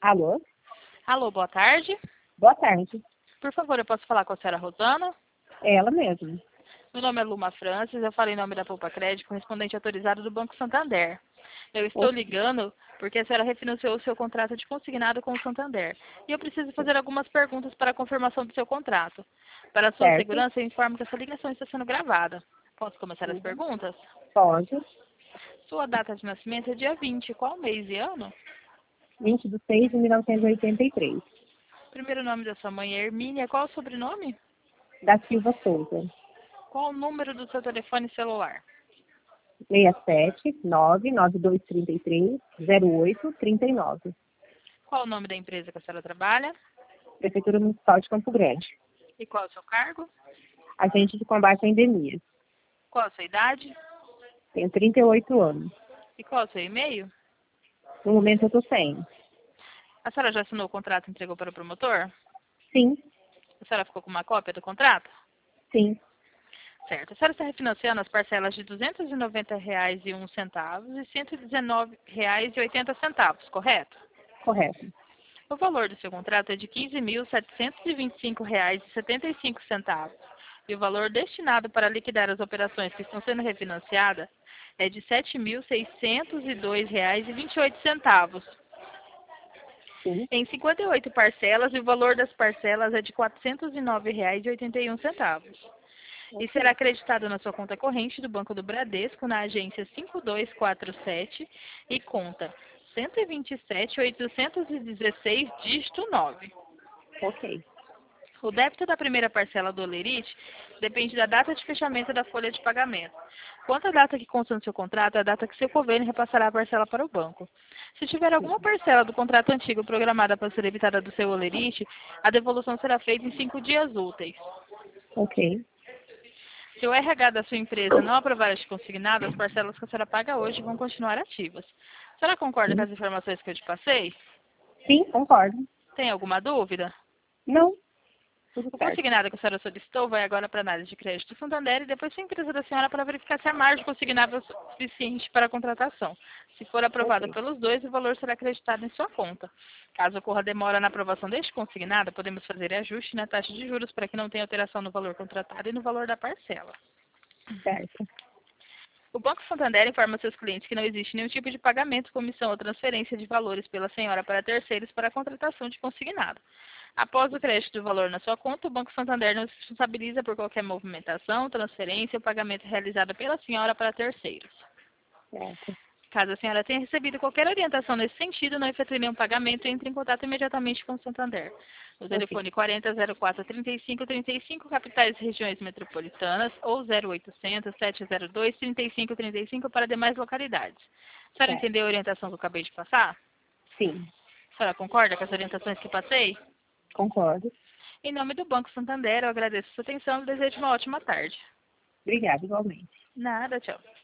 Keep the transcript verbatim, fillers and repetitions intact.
Alô? Alô, boa tarde. Boa tarde. Por favor, eu posso falar com a senhora Rosana? É ela mesma. Meu nome é Luma Francis, eu falo em nome da Poupa Crédito, correspondente autorizado do Banco Santander. Eu estou Ok. ligando porque a senhora refinanciou o seu contrato de consignado com o Santander. E eu preciso fazer algumas perguntas para a confirmação do seu contrato. Para a sua Certo? segurança, eu informo que essa ligação está sendo gravada. Posso começar as Uhum. perguntas? Pode. Sua data de nascimento é dia vinte. Qual mês e ano? vinte de seis de mil novecentos e oitenta e três. Primeiro nome da sua mãe é Hermínia. Qual o sobrenome? Da Silva Souza. Qual o número do seu telefone celular? seis sete nove nove dois três três zero oito três nove. Qual o nome da empresa que a senhora trabalha? Prefeitura Municipal de Campo Grande. E qual é o seu cargo? Agente de combate à endemia. Qual a sua idade? Tenho trinta e oito anos. E qual é o seu e-mail? No momento eu tô sem. A senhora já assinou o contrato e entregou para o promotor? Sim, A senhora ficou com uma cópia do contrato? sim. Certo. A senhora está refinanciando as parcelas de duzentos e noventa reais e um centavo e cento e dezenove reais e oitenta centavos, correto? Correto. O valor do seu contrato é de quinze mil setecentos e vinte e cinco reais e setenta e cinco centavos. E o valor destinado para liquidar as operações que estão sendo refinanciadas é de sete mil seiscentos e dois reais e vinte e oito centavos. Sim. Em cinquenta e oito parcelas, e o valor das parcelas é de quatrocentos e nove reais e oitenta e um centavos. E será Ok. acreditado na sua conta corrente do Banco do Bradesco, na agência cinco dois quatro sete e conta cento e vinte e sete mil oitocentos e dezesseis, dígito nove. Ok. O débito da primeira parcela do Olerite depende da data de fechamento da folha de pagamento. Quanto à data que consta no seu contrato, é a data que seu convênio repassará a parcela para o banco. Se tiver alguma parcela do contrato antigo programada para ser evitada do seu Olerite, a devolução será feita em cinco dias úteis. Ok. Se o R H da sua empresa não aprovar este consignado, as parcelas que a senhora paga hoje vão continuar ativas. A senhora concorda com Sim. as informações que eu te passei? Sim, concordo. Tem alguma dúvida? Não, tudo O certo. consignado que a senhora solicitou vai agora para a análise de crédito do Santander e depois para a empresa da senhora para verificar se a margem consignável é suficiente para a contratação. Se for aprovado Ok. pelos dois, o valor será acreditado em sua conta. Caso ocorra demora na aprovação deste consignado, podemos fazer ajuste na taxa de juros para que não tenha alteração no valor contratado e no valor da parcela. Certo. O Banco Santander informa seus clientes que não existe nenhum tipo de pagamento, comissão ou transferência de valores pela senhora para terceiros para a contratação de consignado. Após o crédito do valor na sua conta, o Banco Santander não se responsabiliza por qualquer movimentação, transferência ou pagamento realizado pela senhora para terceiros. Certo. Caso a senhora tenha recebido qualquer orientação nesse sentido, não efetue nenhum pagamento, entre em contato imediatamente com o Santander. O Ok. telefone quarenta, zero quatro, trinta e cinco, trinta e cinco, capitais e regiões metropolitanas, ou zero oitocentos, sete zero dois, trinta e cinco, trinta e cinco para demais localidades. A senhora Certo. entendeu a orientação que eu acabei de passar? Sim, A senhora concorda com as orientações que passei? concordo. Em nome do Banco Santander, eu agradeço a sua atenção e desejo uma ótima tarde. Obrigada, igualmente. Nada, tchau.